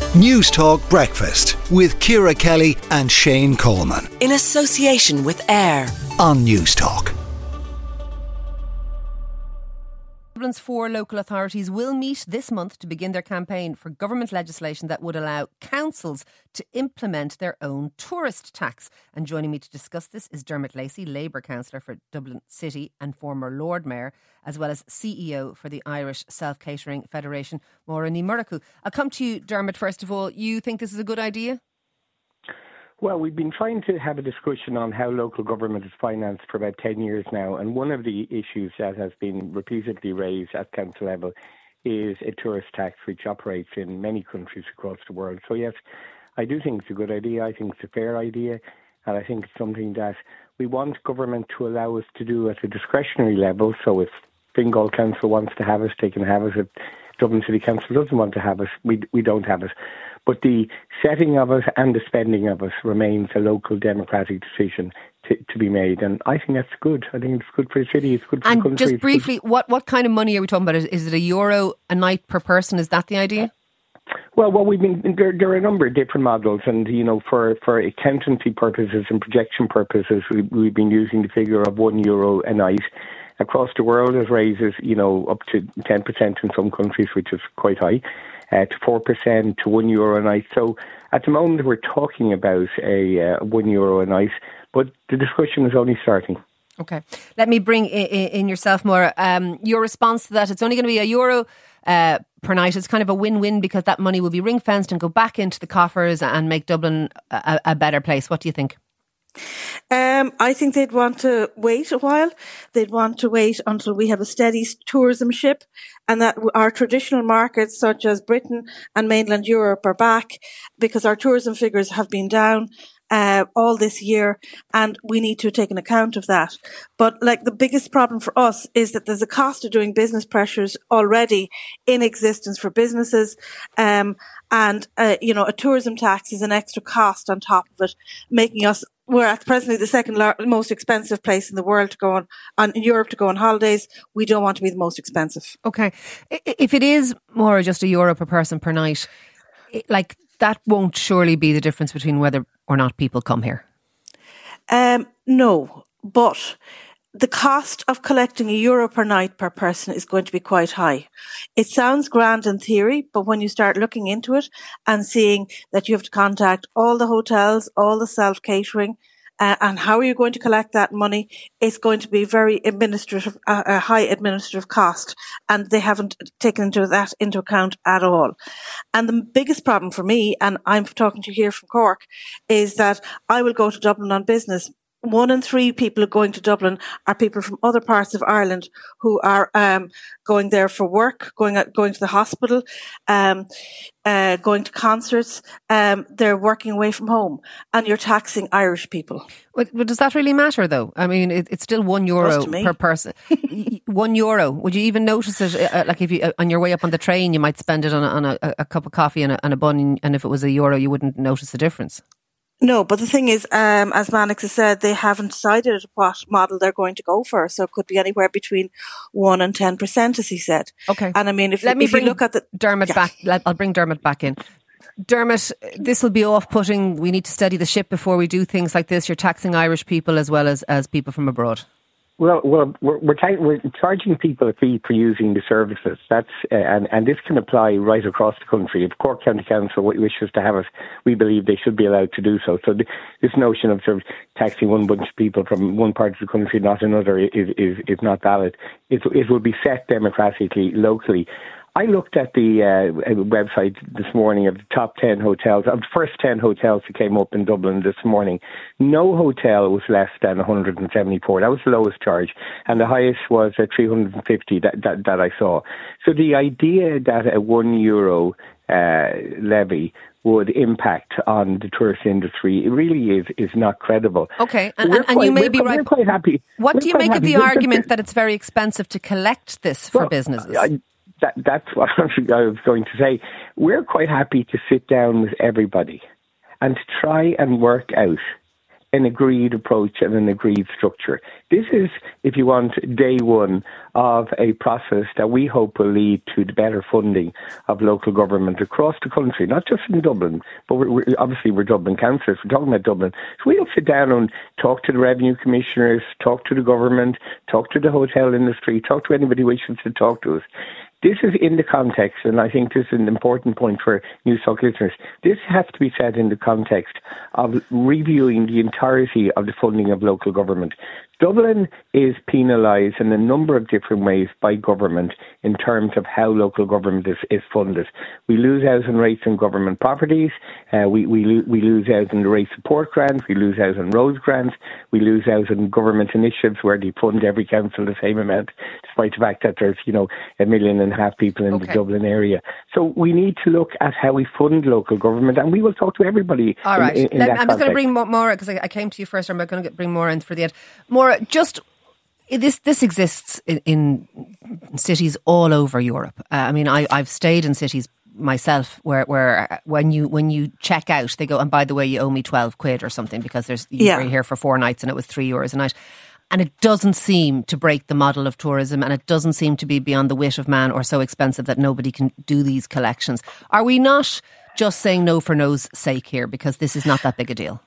News Talk Breakfast with Ciara Kelly and Shane Coleman. In association with AIR On News Talk. Dublin's 4 local authorities will meet this month to begin their campaign for government legislation that would allow councils to implement their own tourist tax. And joining me to discuss this is Dermot Lacey, Labour councillor for Dublin City and former Lord Mayor, as well as CEO for the Irish Self-Catering Federation, Máire Ní Murchú. I'll come to you, Dermot, first of all. You think this is a good idea? Well, we've been trying to have a discussion on how local government is financed for about 10 years now, and one of the issues that has been repeatedly raised at council level is a tourist tax which operates in many countries across the world. So yes, I do think it's a good idea. I think it's a fair idea, and I think it's something that we want government to allow us to do at a discretionary level. So if Fingal Council wants to have us, they can have us. If Dublin City Council doesn't want to have us, we don't have it. But the setting of it and the spending of it remains a local democratic decision to be made. And I think that's good. I think it's good for the city. It's good for the country. And just briefly, what kind of money are we talking about? Is it €1 a night per person? Is that the idea? Well, there are a number of different models, and for accountancy purposes and projection purposes, we've been using the figure of €1 a night. Across the world, it raises, up to 10% in some countries, which is quite high, to 4% to €1 a night. So at the moment, we're talking about a €1 a night, but the discussion is only starting. Okay. Let me bring in yourself, Máire. Your response to that, it's only going to be €1 per night. It's kind of a win-win because that money will be ring-fenced and go back into the coffers and make Dublin a better place. What do you think? I think they'd want to wait a while. They'd want to wait until we have a steady tourism ship and that our traditional markets such as Britain and mainland Europe are back, because our tourism figures have been down all this year, and we need to take an account of that. But the biggest problem for us is that there's a cost of doing business pressures already in existence for businesses. A tourism tax is an extra cost on top of it, making us, we're at presently the second most expensive place in the world to go in Europe to go on holidays. We don't want to be the most expensive. Okay. If it is more just €1 per person per night, that won't surely be the difference between whether or not people come here. No, but the cost of collecting €1 per night per person is going to be quite high. It sounds grand in theory, but when you start looking into it and seeing that you have to contact all the hotels, all the self-catering, and how are you going to collect that money, it's going to be very a high administrative cost, and they haven't taken that into account at all. And the biggest problem for me, and I'm talking to you here from Cork, is that I will go to Dublin on business. 1 in 3 people going to Dublin are people from other parts of Ireland who are going there for work, going to the hospital, going to concerts. They're working away from home, and you're taxing Irish people. But does that really matter, though? I mean, it's still €1 per person. €1. Would you even notice it? If you on your way up on the train, you might spend it on a cup of coffee and a bun, and if it was €1, you wouldn't notice the difference. No, but the thing is, as Mannix has said, they haven't decided what model they're going to go for. So it could be anywhere between 1% and 10%, as he said. Okay. And I mean, if you look at Dermot back, I'll bring Dermot back in. Dermot, this will be off-putting. We need to steady the ship before we do things like this. You're taxing Irish people as well as people from abroad. Well, we're charging people a fee for using the services. That's and this can apply right across the country. If Cork County Council wishes to have it, we believe they should be allowed to do so. So this notion of sort of taxing one bunch of people from one part of the country, not another, is not valid. It will be set democratically, locally. I looked at the website this morning of the top 10 hotels, of the first 10 hotels that came up in Dublin this morning. No hotel was less than 174. That was the lowest charge. And the highest was at 350 that I saw. So the idea that a €1 levy would impact on the tourist industry, it really is not credible. Okay, and you may be right. We're quite happy. What do you make of the argument that it's very expensive to collect this for businesses? That's what I was going to say. We're quite happy to sit down with everybody and to try and work out an agreed approach and an agreed structure. This is, if you want, day one of a process that we hope will lead to the better funding of local government across the country, not just in Dublin, but obviously we're Dublin councillors, we're talking about Dublin. So we'll sit down and talk to the revenue commissioners, talk to the government, talk to the hotel industry, talk to anybody who wishes to talk to us. This is in the context, and I think this is an important point for Newstalk listeners. This has to be said in the context of reviewing the entirety of the funding of local government. Dublin is penalised in a number of different ways by government in terms of how local government is funded. We lose out on rates on government properties, we lose out on the rate support grants, we lose out on roads grants, we lose out on government initiatives where they fund every council the same amount, despite the fact that there's, 1.5 million people in the Dublin area. So we need to look at how we fund local government, and we will talk to everybody. All right. In that I'm just going to bring more, because I came to you first, and I'm going to bring more in for the end. More, just this exists in cities all over Europe. I've stayed in cities myself where when you check out, they go, and by the way, you owe me 12 quid or something because you were here for 4 nights and it was €3 a night. And it doesn't seem to break the model of tourism, and it doesn't seem to be beyond the wit of man or so expensive that nobody can do these collections. Are we not just saying no for no's sake here, because this is not that big a deal?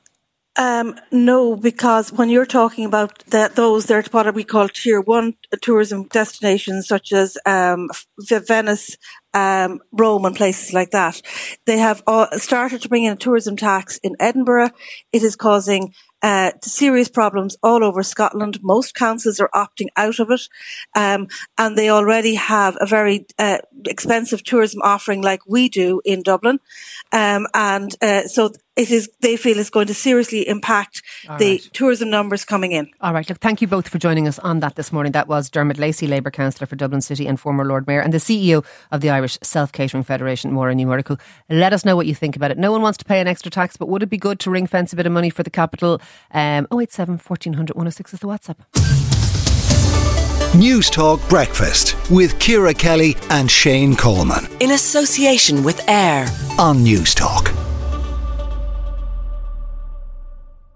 No, because when you're talking about those, they're what we call tier 1 tourism destinations, such as Venice, Rome and places like that. They have started to bring in a tourism tax in Edinburgh. It is causing serious problems all over Scotland. Most councils are opting out of it, and they already have a very expensive tourism offering like we do in Dublin, so they feel it's going to seriously impact the tourism numbers coming in. All right, look, thank you both for joining us on that this morning. That was Dermot Lacey, Labour councillor for Dublin City and former Lord Mayor, and the CEO of the Irish Self-Catering Federation, Maura Ní Mhurchú. Let us know what you think about it. No one wants to pay an extra tax, but would it be good to ring fence a bit of money for the capital? 087 1400 106 is the WhatsApp. Newstalk Breakfast with Ciara Kelly and Shane Coleman. In association with AIR On Newstalk.